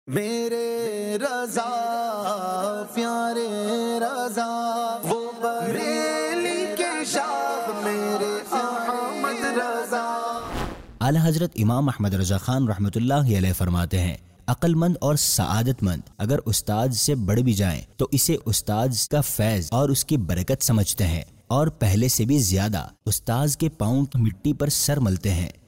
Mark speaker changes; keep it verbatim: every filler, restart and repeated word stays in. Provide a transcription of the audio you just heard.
Speaker 1: मेरे रज़ा प्यारे रज़ा वो बरेली के शाह मेरे अहमद रज़ा।
Speaker 2: आला हजरत इमाम अहमद रज़ा खान रहमतुल्लाह अलैह फरमाते हैं, अक्लमंद और सआदतमंद अगर उस्ताद से बढ़ भी जाएं तो इसे उस्ताद का फैज और उसकी बरकत समझते हैं और पहले से भी ज्यादा उस्ताद के पाँव मिट्टी पर सर मलते हैं।